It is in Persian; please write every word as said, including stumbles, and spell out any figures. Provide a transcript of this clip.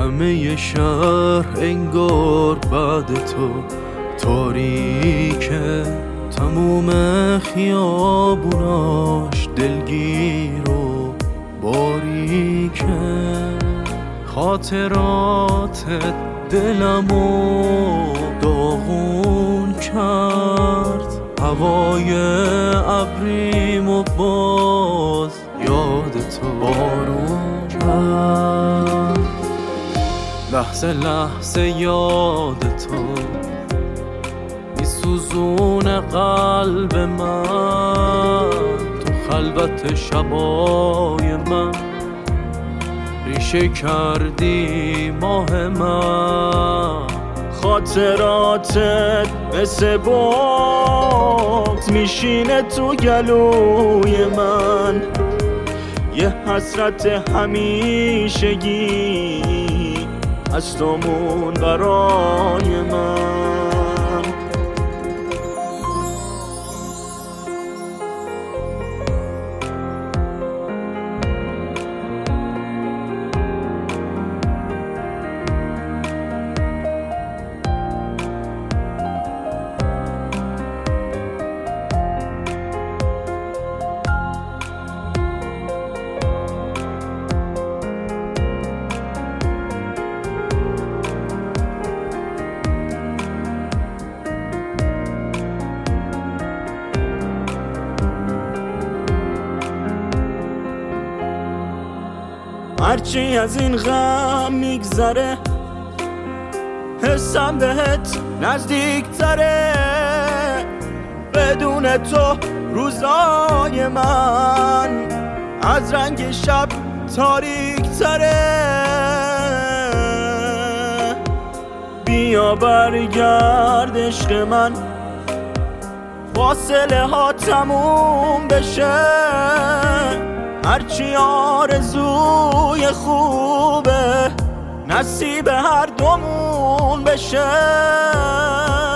همه شهر انگار بعد تو تاریکه، تموم خیابوناش دلگیر و باریکه. خاطراتت دلمو داغون کرد، هوای ابریم و باز یاد تو بارون کرد. لحظه لحظه یاد تو میسوزون قلب من، تو خلوت شبای من ریشه کردی ماه من. خاطراتت مثل بغض میشینه تو گلوی من، یه حسرت همیشگی از تو مون برای من. هرچی از این غم میگذره حسم بهت نزدیک تره، بدون تو روزای من از رنگ شب تاریک تره. بیا برگرد عشق من، فاصله ها تموم بشه، هرچی آرزوی خوبه نصیب هر دومون بشه.